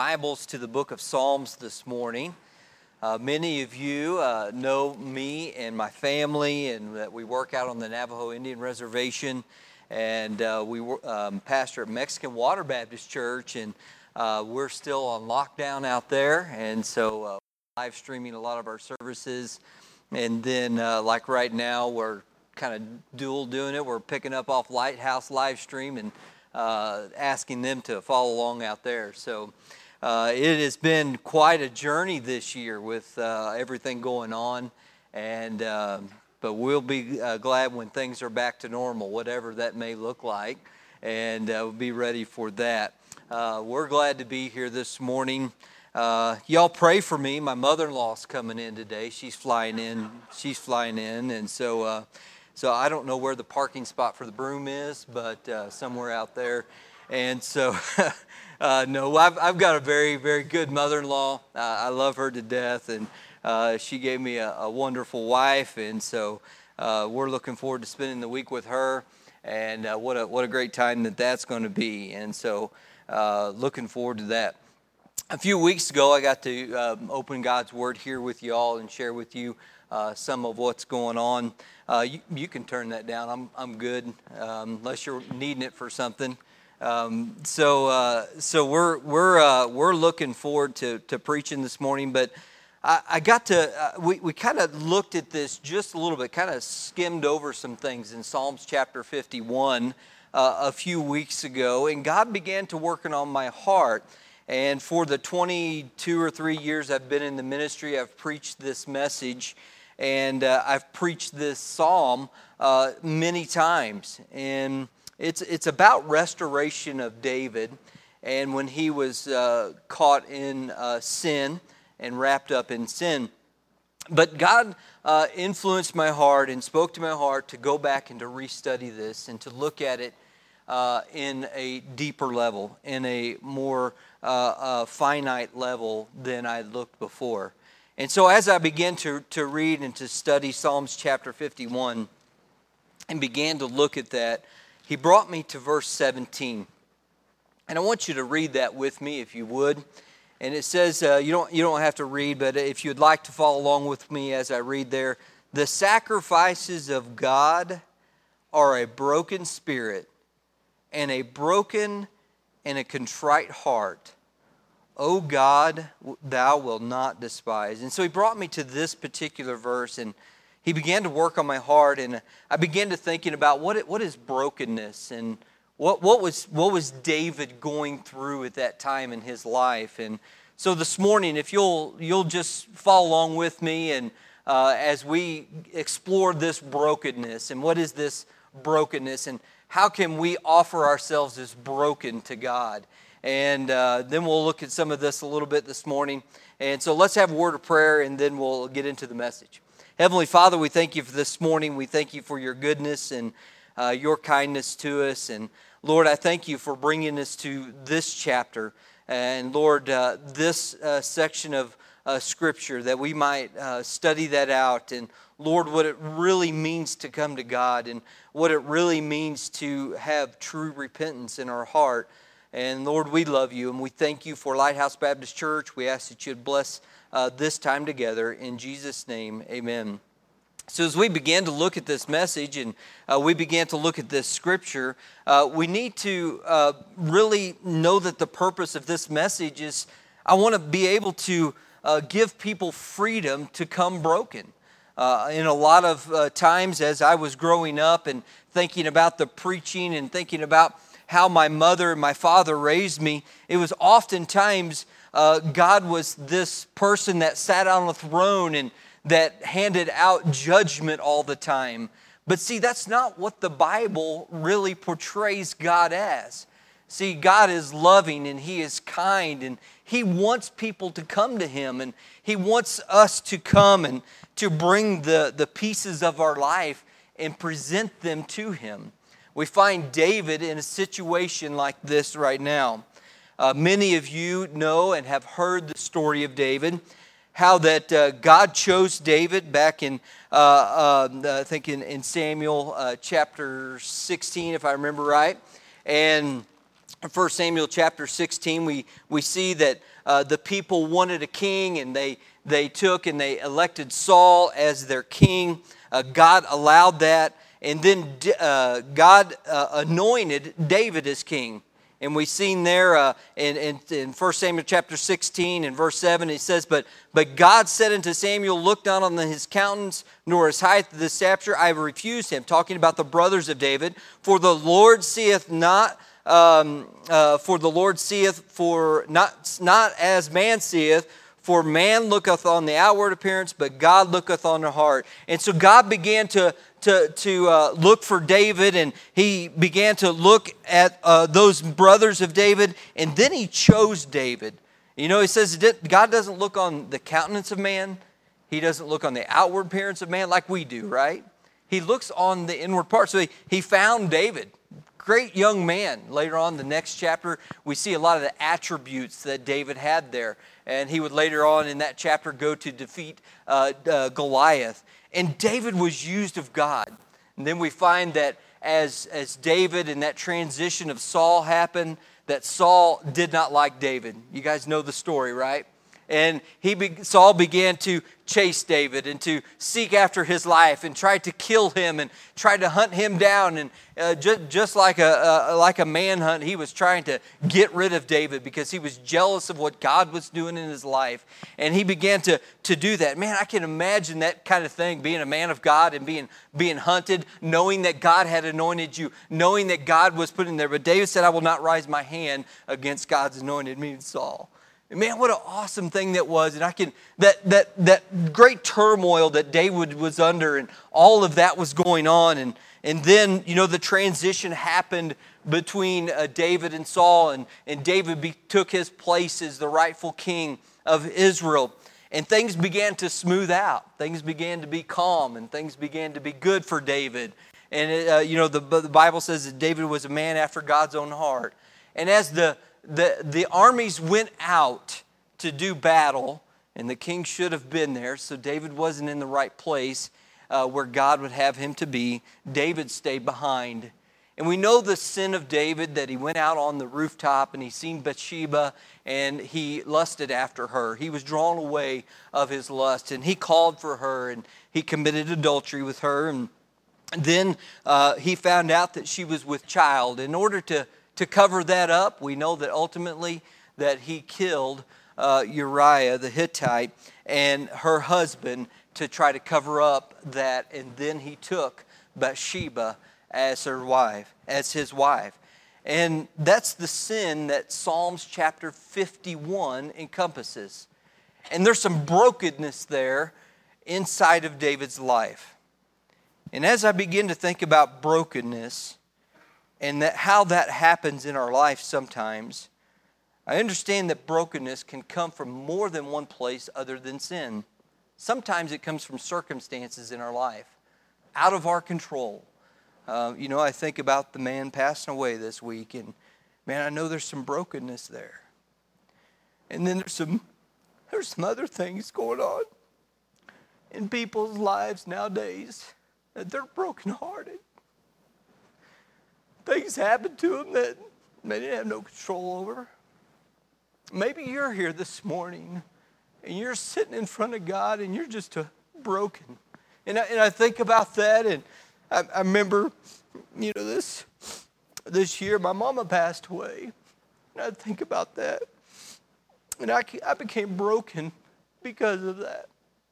Bibles to the book of Psalms this morning. Many of you know me and my family, and that we work out on the Navajo Indian Reservation, and we pastor at Mexican Water Baptist Church, and we're still on lockdown out there, and so live streaming a lot of our services, and then like right now we're kind of dual doing it. We're picking up off Lighthouse live stream and asking them to follow along out there. So it has been quite a journey this year with everything going on, and but we'll be glad when things are back to normal, whatever that may look like, and we'll be ready for that. We're glad to be here this morning. Y'all pray for me. My mother-in-law's coming in today. She's flying in, and so I don't know where the parking spot for the broom is, but somewhere out there, and so. No, I've got a very, very good mother-in-law. I love her to death, and she gave me a wonderful wife, and so we're looking forward to spending the week with her, and what a great time that's going to be, and so looking forward to that. A few weeks ago, I got to open God's Word here with you all and share with you some of what's going on. You can turn that down. I'm good, unless you're needing it for something. So we're looking forward to preaching this morning, but I got to, we kind of looked at this just a little bit, kind of skimmed over some things in Psalms chapter 51 a few weeks ago, and God began to working on my heart. And for the 22 or 3 years I've been in the ministry, I've preached this message, and I've preached this psalm many times, and It's about restoration of David, and when he was caught in sin and wrapped up in sin. But God influenced my heart and spoke to my heart to go back and to restudy this and to look at it in a deeper level, in a more finite level than I looked before. And so as I began to read and to study Psalms chapter 51 and began to look at that, He brought me to verse 17, and I want you to read that with me if you would. And it says, you don't have to read, but if you'd like to follow along with me as I read there, the sacrifices of God are a broken spirit and a broken and a contrite heart. O God, thou wilt not despise. And so he brought me to this particular verse, and he began to work on my heart, and I began to thinking about what is brokenness, and what was David going through at that time in his life. And so this morning, if you'll just follow along with me, and as we explore this brokenness, and what is this brokenness, and how can we offer ourselves as broken to God. And then we'll look at some of this a little bit this morning. And so let's have a word of prayer, and then we'll get into the message. Heavenly Father, we thank you for this morning. We thank you for your goodness and your kindness to us. And Lord, I thank you for bringing us to this chapter. And Lord, this section of Scripture, that we might study that out. And Lord, what it really means to come to God, and what it really means to have true repentance in our heart. And Lord, we love you, and we thank you for Lighthouse Baptist Church. We ask that you'd bless this time together. In Jesus' name, amen. So as we began to look at this message, and we began to look at this scripture, we need to really know that the purpose of this message is, I want to be able to give people freedom to come broken. In a lot of times as I was growing up and thinking about the preaching and thinking about how my mother and my father raised me, it was oftentimes God was this person that sat on a throne and that handed out judgment all the time. But see, that's not what the Bible really portrays God as. See, God is loving, and He is kind, and He wants people to come to Him, and He wants us to come and to bring the pieces of our life and present them to Him. We find David in a situation like this right now. Many of you know and have heard the story of David, how that God chose David back in, I think in Samuel chapter 16, if I remember right. And In 1 Samuel chapter 16, we see that the people wanted a king, and they took and they elected Saul as their king. God allowed that, and then God anointed David as king. And we've seen there in 1 Samuel chapter 16 and verse 7, it says, But God said unto Samuel, Look not on his countenance, nor his height, the stature, I have refused him. Talking about the brothers of David. For the Lord seeth not, not as man seeth, for man looketh on the outward appearance, but God looketh on the heart. And so God began to look for David, and he began to look at those brothers of David, and then he chose David. You know, he says God doesn't look on the countenance of man. He doesn't look on the outward appearance of man like we do, right? He looks on the inward part. So he found David. Great young man. Later on, the next chapter, we see a lot of the attributes that David had there. And he would later on in that chapter go to defeat Goliath. And David was used of God. And then we find that as David and that transition of Saul happened, that Saul did not like David. You guys know the story, right? And Saul began to chase David and to seek after his life and tried to kill him and tried to hunt him down. And just like a manhunt, he was trying to get rid of David because he was jealous of what God was doing in his life. And he began to do that. Man, I can imagine that kind of thing, being a man of God and being hunted, knowing that God had anointed you, knowing that God was put in there. But David said, I will not raise my hand against God's anointed, meaning Saul. And man, what an awesome thing that was. And that great turmoil that David was under, and all of that was going on. And then, you know, the transition happened between David and Saul, and David took his place as the rightful king of Israel. And things began to smooth out. Things began to be calm, and things began to be good for David. And, you know, the Bible says that David was a man after God's own heart. And as the armies went out to do battle, and the king should have been there, so David wasn't in the right place where God would have him to be. David stayed behind. And we know the sin of David, that he went out on the rooftop and he seen Bathsheba and he lusted after her. He was drawn away of his lust, and he called for her and he committed adultery with her. And then he found out that she was with child. In order to cover that up, we know that ultimately that he killed Uriah the Hittite and her husband to try to cover up that, and then he took Bathsheba as his wife. And that's the sin that Psalms chapter 51 encompasses. And there's some brokenness there inside of David's life. And as I begin to think about brokenness, and how that happens in our life sometimes, I understand that brokenness can come from more than one place other than sin. Sometimes it comes from circumstances in our life, out of our control. You know, I think about the man passing away this week, and man, I know there's some brokenness there. And then there's some other things going on in people's lives nowadays that they're brokenhearted. Things happen to them that they didn't have no control over. Maybe you're here this morning and you're sitting in front of God and you're just broken. And I think about that, and I remember, you know, this year my mama passed away. And I think about that. And I became broken because of that.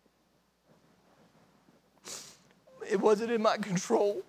It wasn't in my control.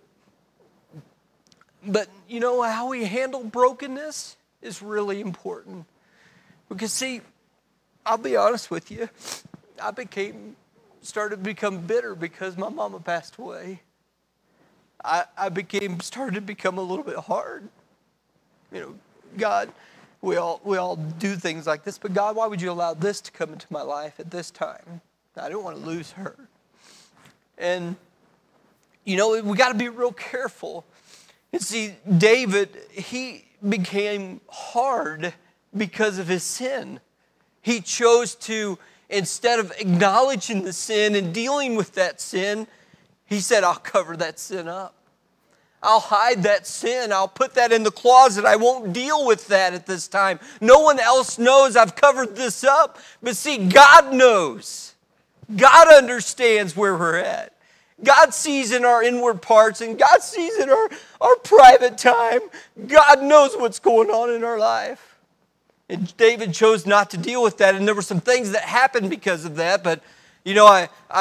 But you know how we handle brokenness is really important. Because see, I'll be honest with you, I started to become bitter because my mama passed away. I started to become a little bit hard. You know, God, we all do things like this, but God, why would you allow this to come into my life at this time? I didn't want to lose her. And you know, we got to be real careful. And see, David, he became hard because of his sin. He chose to, instead of acknowledging the sin and dealing with that sin, he said, I'll cover that sin up. I'll hide that sin. I'll put that in the closet. I won't deal with that at this time. No one else knows I've covered this up. But see, God knows. God understands where we're at. God sees in our inward parts, and God sees in our private time. God knows what's going on in our life. And David chose not to deal with that, and there were some things that happened because of that. But, you know,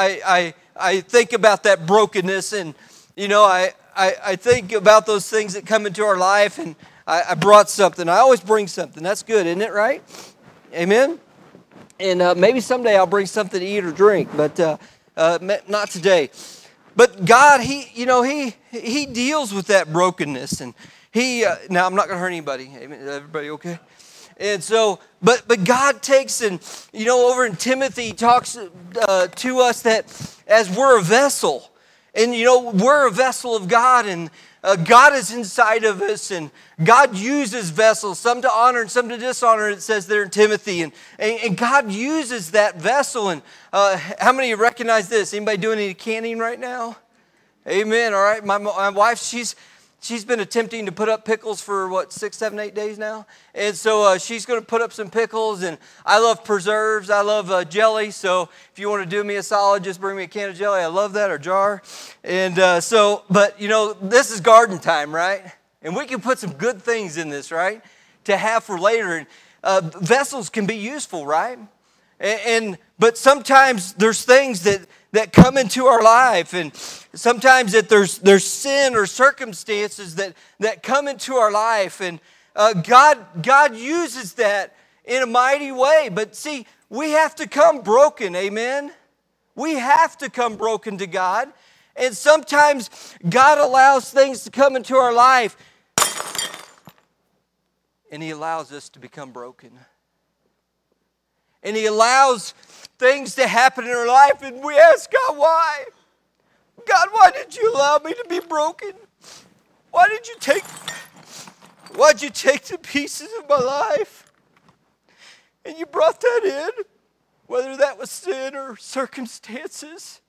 I think about that brokenness, and, you know, I think about those things that come into our life, and I brought something. I always bring something. That's good, isn't it, right? Amen? And maybe someday I'll bring something to eat or drink, but not today. But God, He deals with that brokenness, and now I'm not going to hurt anybody. Amen? Everybody okay? And so, but God takes, and you know, over in Timothy, he talks to us that as we're a vessel, and you know, we're a vessel of God, and God is inside of us, and God uses vessels, some to honor and some to dishonor, it says there in Timothy, and God uses that vessel. And how many of you recognize this? Anybody doing any canning right now? Amen. All right, my wife, she's been attempting to put up pickles for 6, 7, 8 days now. And so she's going to put up some pickles. And I love preserves. I love jelly. So if you want to do me a solid, just bring me a can of jelly. I love that, or jar. And but you know, this is garden time, right? And we can put some good things in this, right? To have for later. And vessels can be useful, right? But sometimes there's things that come into our life, and sometimes that there's sin or circumstances that come into our life, and God uses that in a mighty way. But see, we have to come broken, amen? We have to come broken to God, and sometimes God allows things to come into our life, and He allows us to become broken. And He allows things to happen in our life, and we ask God, why? God, why did you allow me to be broken? Why'd you take the pieces of my life? And you brought that in, whether that was sin or circumstances.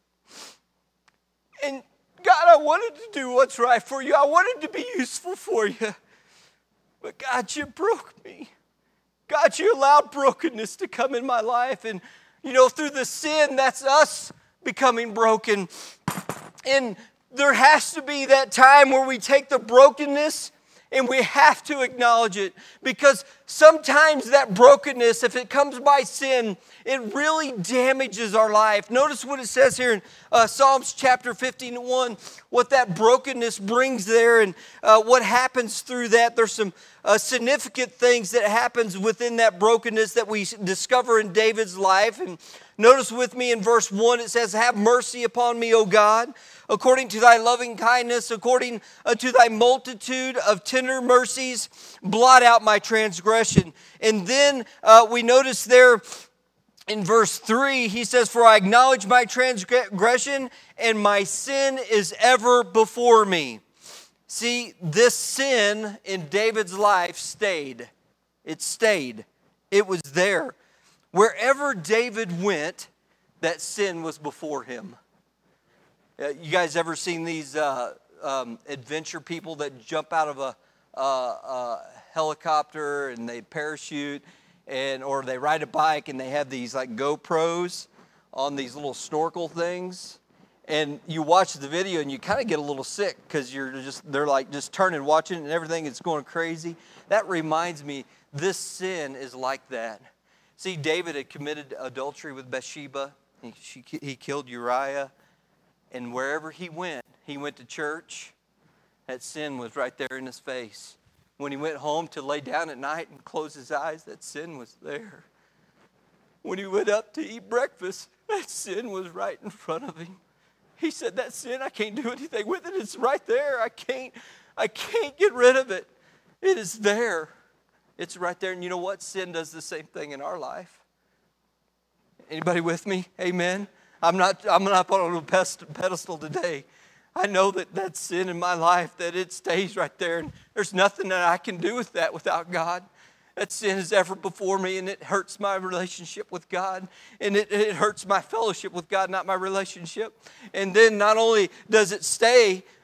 And God, I wanted to do what's right for you. I wanted to be useful for you. But God, you broke me. God, you allowed brokenness to come in my life. And, you know, through the sin, that's us becoming broken. And there has to be that time where we take the brokenness and we have to acknowledge it. Because sometimes that brokenness, if it comes by sin, it really damages our life. Notice what it says here in Psalms chapter 15:1, what that brokenness brings there and what happens through that. There's some significant things that happens within that brokenness that we discover in David's life. And notice with me in verse 1, it says, "Have mercy upon me, O God, according to thy loving kindness, according to thy multitude of tender mercies, blot out my transgression." And then we notice there in verse 3, he says, "For I acknowledge my transgression, and my sin is ever before me." See, this sin in David's life stayed. It stayed. It was there. Wherever David went, that sin was before him. You guys ever seen these adventure people that jump out of a helicopter and they parachute, or they ride a bike and they have these like GoPros on these little snorkel things? And you watch the video and you kind of get a little sick because they're like just turning, watching, and everything is going crazy. That reminds me, this sin is like that. See, David had committed adultery with Bathsheba. He killed Uriah. And wherever he went to church, that sin was right there in his face. When he went home to lay down at night and close his eyes, that sin was there. When he went up to eat breakfast, that sin was right in front of him. He said, that sin, I can't do anything with it. It's right there. I can't get rid of it. It is there. It's right there. And you know what? Sin does the same thing in our life. Anybody with me? Amen. I'm not on a pedestal today. I know that sin in my life, that it stays right there. And there's nothing that I can do with that without God. That sin is ever before me, and it hurts my relationship with God. And it hurts my fellowship with God, not my relationship. And then not only does it stay,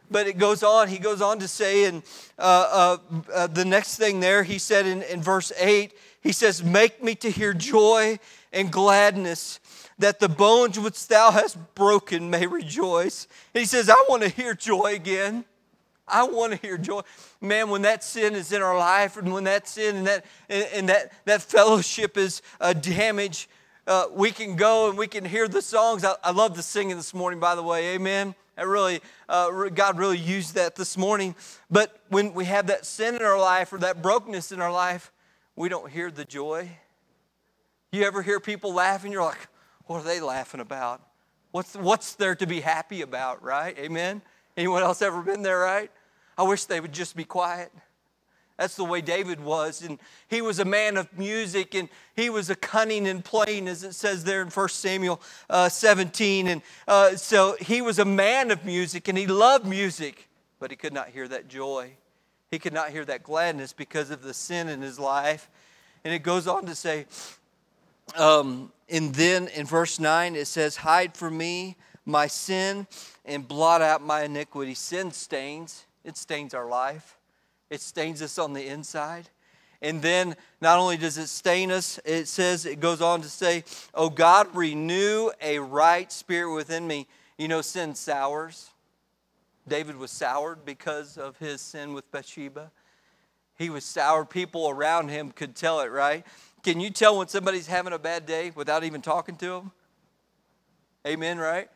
But it goes on. He goes on to say, and the next thing there, he said in verse 8, he says, make me to hear joy and gladness, that the bones which thou hast broken may rejoice. And he says, I want to hear joy again. I want to hear joy. Man, when that sin is in our life, and when that sin and that fellowship is damaged, we can go and we can hear the songs. I love the singing this morning, by the way. Amen. God really used that this morning. But when we have that sin in our life or that brokenness in our life, we don't hear the joy. You ever hear people laughing? You're like, what are they laughing about? What's there to be happy about, right? Amen. Anyone else ever been there, right? I wish they would just be quiet. That's the way David was. And he was a man of music, and he was a cunning and plain, as it says there in 1 Samuel 17. And so he was a man of music, and he loved music, but he could not hear that joy. He could not hear that gladness because of the sin in his life. And it goes on to say, and then in verse 9 it says, hide from me my sin and blot out my iniquity. Sin stains. It stains our life. It stains us on the inside. And then not only does it stain us, it goes on to say, oh God, renew a right spirit within me. You know, sin sours. David was soured because of his sin with Bathsheba. He was soured. People around him could tell it, right? Can you tell when somebody's having a bad day without even talking to them? Amen, right?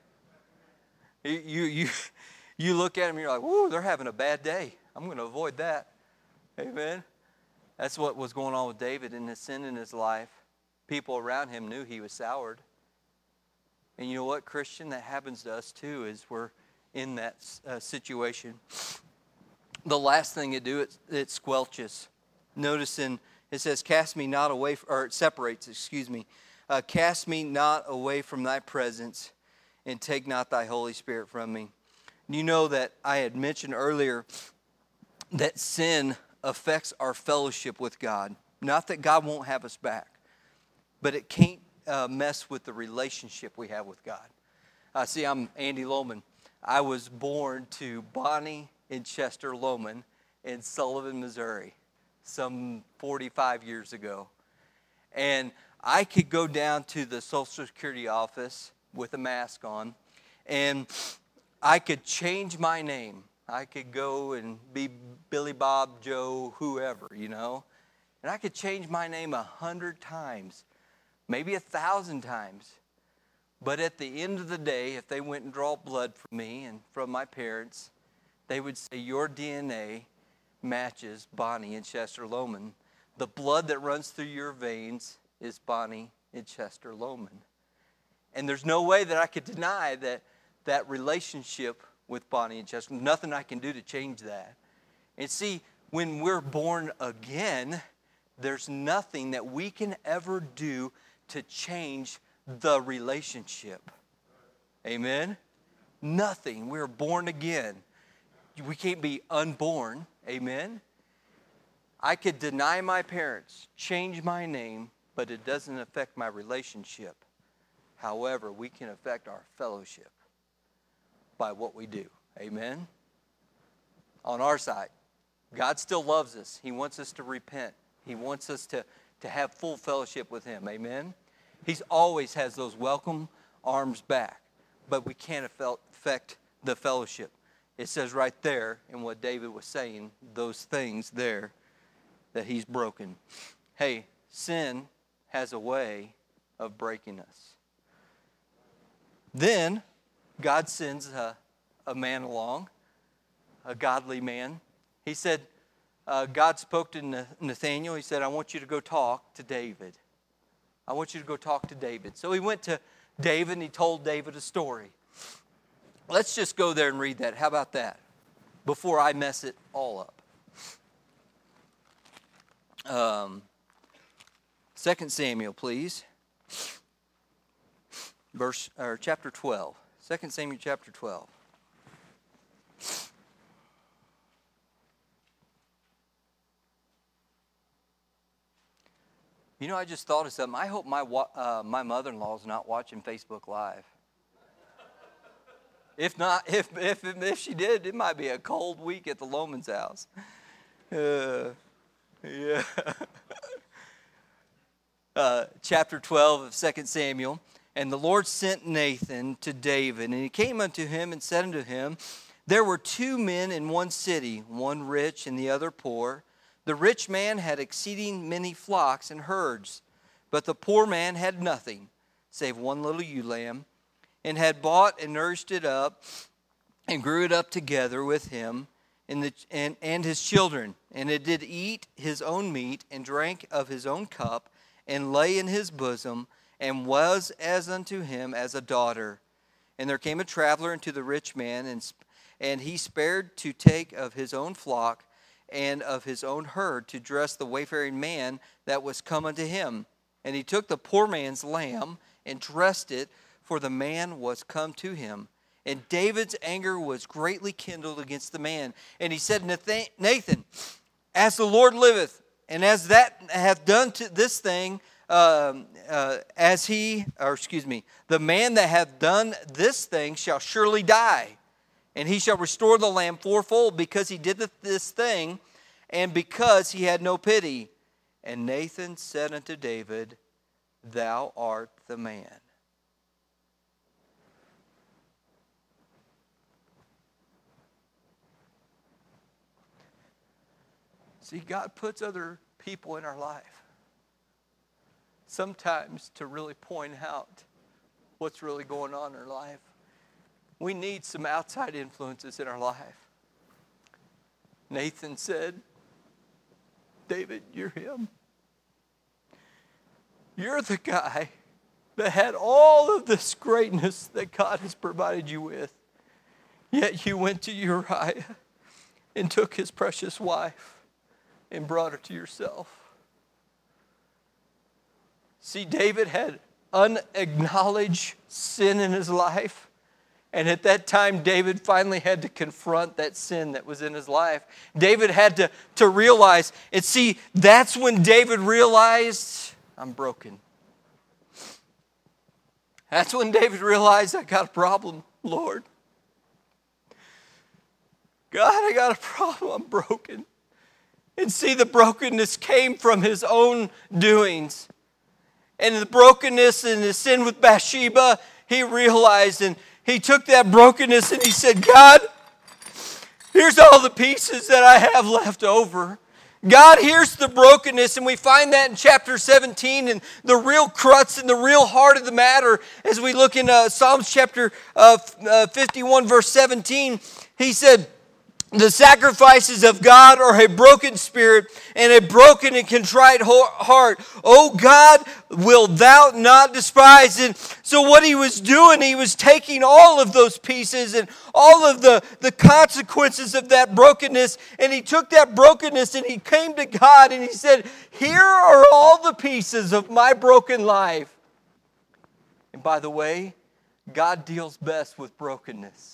You look at them and you're like, whoo, they're having a bad day. I'm going to avoid that. Amen. That's what was going on with David in his sin in his life. People around him knew he was soured. And you know what, Christian? That happens to us too, is we're in that situation. The last thing it do, it squelches. Notice it says, cast me not away, or it separates, cast me not away from thy presence, and take not thy Holy Spirit from me. You know that I had mentioned earlier that sin affects our fellowship with God. Not that God won't have us back, but it can't mess with the relationship we have with God. See, I'm Andy Lohman. I was born to Bonnie and Chester Lohman in Sullivan, Missouri, some 45 years ago. And I could go down to the Social Security office with a mask on, and I could change my name. I could go and be Billy Bob, Joe, whoever, you know. And I could change my name 100 times, maybe 1,000 times. But at the end of the day, if they went and draw blood from me and from my parents, they would say, your DNA matches Bonnie and Chester Lohman. The blood that runs through your veins is Bonnie and Chester Lohman. And there's no way that I could deny that relationship with Bonnie and Chester. Nothing I can do to change that. And see, when we're born again, there's nothing that we can ever do to change the relationship. Amen? Nothing. We're born again. We can't be unborn. Amen? I could deny my parents, change my name, but it doesn't affect my relationship. However, we can affect our fellowship by what we do. Amen? On our side, God still loves us. He wants us to repent. He wants us to have full fellowship with Him. Amen? He always has those welcome arms back, but we can't affect the fellowship. It says right there in what David was saying, those things there that he's broken. Hey, sin has a way of breaking us. Then God sends a man along, a godly man. He said, God spoke to Nathaniel. He said, I want you to go talk to David. I want you to go talk to David. So he went to David and he told David a story. Let's just go there and read that. How about that? Before I mess it all up. 2 Samuel, please. Chapter 12. 2 Samuel chapter 12. You know, I just thought of something. I hope my mother-in-law is not watching Facebook Live. If not, if she did, it might be a cold week at the Loman's house. Yeah. Chapter 12 of 2 Samuel. And the Lord sent Nathan to David, and he came unto him and said unto him, There were 2 men in one city, one rich and the other poor. The rich man had exceeding many flocks and herds, but the poor man had nothing, save one little ewe lamb, and had bought and nourished it up, and grew it up together with him and his children. And it did eat his own meat, and drank of his own cup, and lay in his bosom, and was as unto him as a daughter. And there came a traveler unto the rich man, and he spared to take of his own flock and of his own herd to dress the wayfaring man that was come unto him. And he took the poor man's lamb and dressed it, for the man was come to him. And David's anger was greatly kindled against the man. And he said, Nathan, as the Lord liveth, and as that hath done to this thing, the man that hath done this thing shall surely die. And he shall restore the lamb fourfold, because he did this thing, and because he had no pity. And Nathan said unto David, Thou art the man. See, God puts other people in our life sometimes to really point out what's really going on in our life. We need some outside influences in our life. Nathan said, David, you're him. You're the guy that had all of this greatness that God has provided you with. Yet you went to Uriah and took his precious wife and brought her to yourself. See, David had unacknowledged sin in his life. And at that time, David finally had to confront that sin that was in his life. David had to realize, and see, that's when David realized, I'm broken. That's when David realized, I got a problem, Lord. God, I got a problem, I'm broken. And see, the brokenness came from his own doings. And the brokenness and the sin with Bathsheba, he realized, and he took that brokenness and he said, God, here's all the pieces that I have left over. God, here's the brokenness, and we find that in chapter 17, and the real crux and the real heart of the matter as we look in Psalms chapter 51, verse 17. He said, the sacrifices of God are a broken spirit and a broken and contrite heart. Oh God, will thou not despise? And so what he was doing, he was taking all of those pieces and all of the consequences of that brokenness, and he took that brokenness and he came to God and he said, here are all the pieces of my broken life. And by the way, God deals best with brokenness.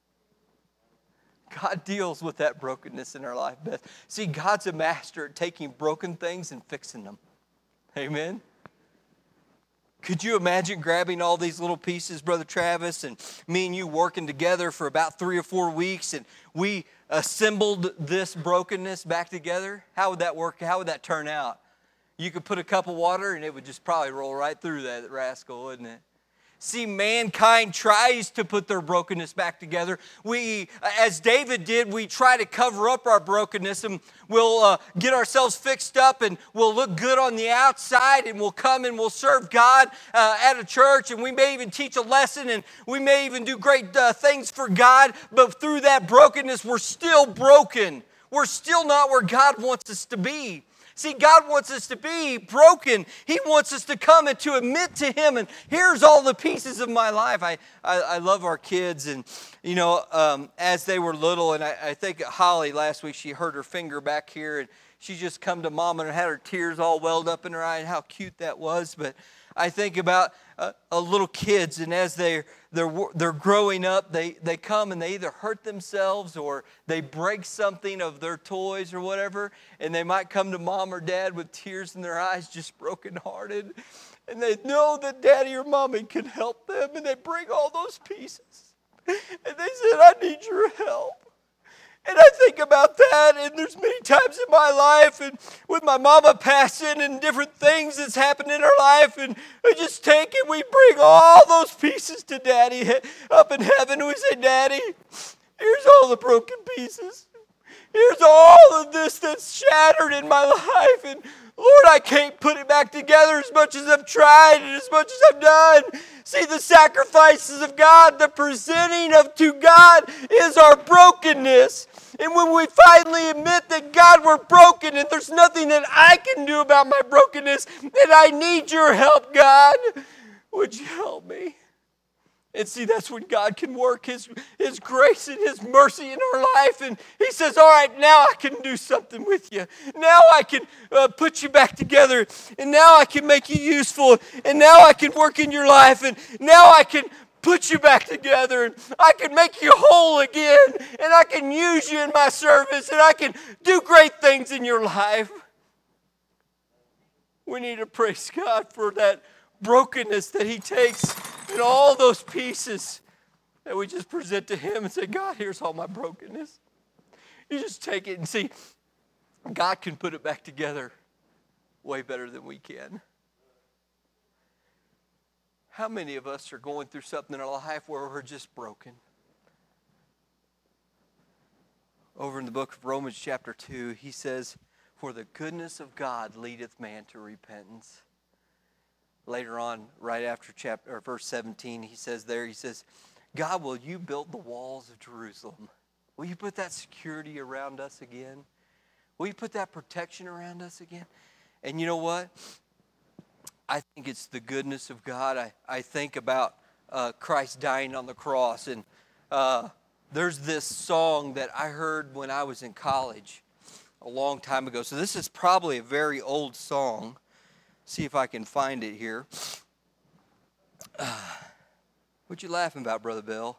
God deals with that brokenness in our life best. See, God's a master at taking broken things and fixing them. Amen? Could you imagine grabbing all these little pieces, Brother Travis, and me and you working together for about 3 or 4 weeks, and we assembled this brokenness back together? How would that work? How would that turn out? You could put a cup of water, and it would just probably roll right through that rascal, wouldn't it? See, mankind tries to put their brokenness back together. We, as David did, we try to cover up our brokenness, and we'll get ourselves fixed up, and we'll look good on the outside, and we'll come and we'll serve God at a church, and we may even teach a lesson, and we may even do great things for God, but through that brokenness, we're still broken. We're still not where God wants us to be. See, God wants us to be broken. He wants us to come and to admit to Him, and here's all the pieces of my life. I love our kids, and, you know, as they were little, and I think Holly last week, she hurt her finger back here, and she just come to Mom and had her tears all welled up in her eye, and how cute that was. But I think about little kids, and as they're growing up, they come and they either hurt themselves or they break something of their toys or whatever, and they might come to Mom or Dad with tears in their eyes, just brokenhearted, and they know that Daddy or Mommy can help them, and they bring all those pieces. And they said, I need your help. And I think about that, and there's many times in my life, and with my mama passing and different things that's happened in her life, and we just take it, we bring all those pieces to Daddy up in heaven, and we say, Daddy, here's all the broken pieces. Here's all of this that's shattered in my life, and Lord, I can't put it back together as much as I've tried and as much as I've done. See, the sacrifices of God, the presenting of to God is our brokenness. And when we finally admit that God, we're broken and there's nothing that I can do about my brokenness, and I need your help, God, would you help me? And see, that's when God can work His grace and His mercy in our life. And He says, all right, now I can do something with you. Now I can put you back together. And now I can make you useful. And now I can work in your life. And now I can put you back together. And I can make you whole again. And I can use you in my service. And I can do great things in your life. We need to praise God for that brokenness that He takes and all those pieces that we just present to Him and say, God, here's all my brokenness. You just take it and see, God can put it back together way better than we can. How many of us are going through something in our life where we're just broken? Over in the book of Romans chapter 2, he says, for the goodness of God leadeth man to repentance. Later on, right after verse 17, he says, God, will you build the walls of Jerusalem? Will you put that security around us again? Will you put that protection around us again? And you know what? I think it's the goodness of God. I think about Christ dying on the cross. And there's this song that I heard when I was in college a long time ago. So this is probably a very old song. See if I can find it here. What you laughing about, Brother Bill?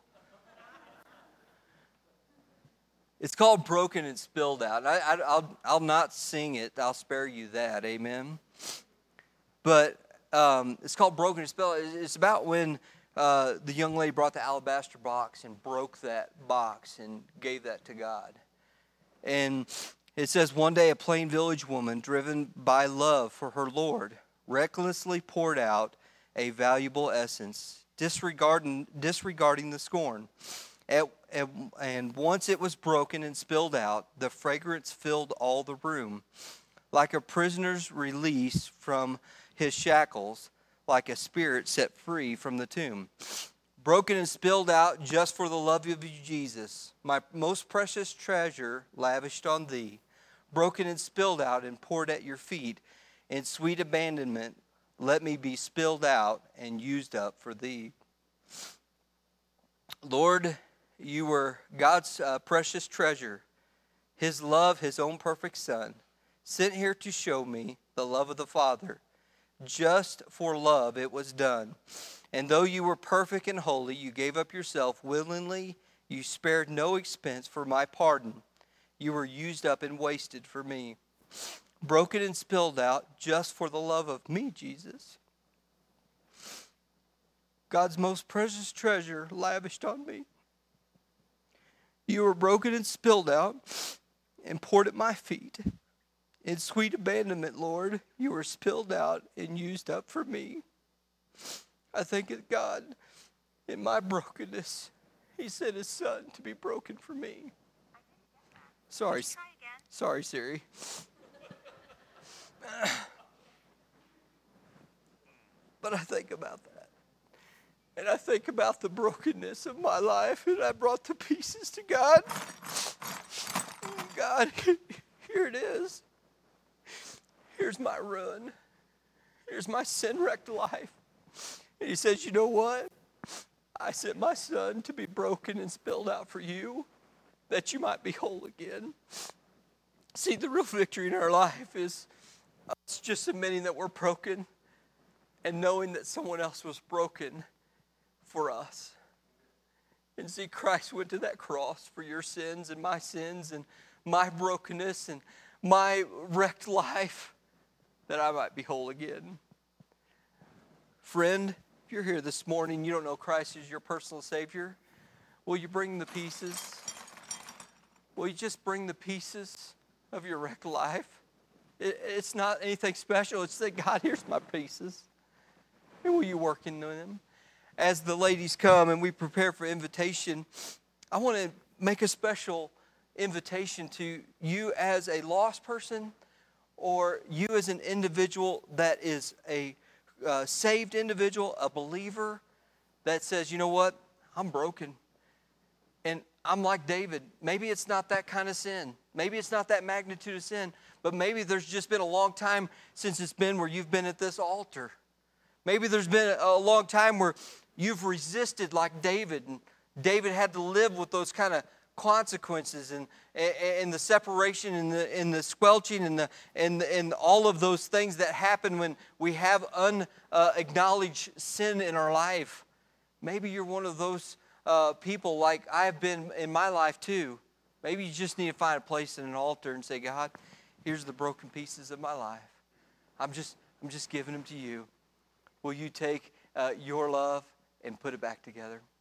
It's called Broken and Spilled Out. I'll not sing it. I'll spare you that. Amen. But it's called Broken and Spilled Out. It's about when the young lady brought the alabaster box and broke that box and gave that to God. And it says, one day a plain village woman, driven by love for her Lord, recklessly poured out a valuable essence, disregarding the scorn. And once it was broken and spilled out, the fragrance filled all the room. Like a prisoner's release from his shackles, like a spirit set free from the tomb. Broken and spilled out just for the love of you, Jesus, my most precious treasure lavished on thee. Broken and spilled out and poured at your feet. In sweet abandonment, let me be spilled out and used up for thee. Lord, you were God's precious treasure, His love, His own perfect Son, sent here to show me the love of the Father. Just for love it was done. And though you were perfect and holy, you gave up yourself willingly. You spared no expense for my pardon. You were used up and wasted for me. Broken and spilled out just for the love of me, Jesus. God's most precious treasure lavished on me. You were broken and spilled out and poured at my feet. In sweet abandonment, Lord, you were spilled out and used up for me. I thank God, in my brokenness, He sent His Son to be broken for me. Sorry, Siri. But I think about that. And I think about the brokenness of my life, and I brought the pieces to God. God, here it is. Here's my ruin. Here's my sin-wrecked life. And He says, you know what? I sent my Son to be broken and spilled out for you, that you might be whole again. See, the real victory in our life is us just admitting that we're broken and knowing that someone else was broken for us. And see, Christ went to that cross for your sins and my brokenness and my wrecked life, that I might be whole again. Friend, if you're here this morning, you don't know Christ as your personal Savior, Will you bring the pieces? Will you just bring the pieces of your wrecked life? It's not anything special. It's that, God, here's my pieces. And will you work in them? As the ladies come and we prepare for invitation, I want to make a special invitation to you as a lost person, or you as an individual that is a saved individual, a believer that says, you know what, I'm broken. And I'm like David. Maybe it's not that kind of sin. Maybe it's not that magnitude of sin, but maybe there's just been a long time since it's been where you've been at this altar. Maybe there's been a long time where you've resisted like David, and David had to live with those kind of consequences and the separation and the squelching and all of those things that happen when we have unacknowledged sin in our life. Maybe you're one of those people like I've been in my life too. Maybe you just need to find a place in an altar and say, God, here's the broken pieces of my life. I'm just giving them to you. Will you take your love and put it back together?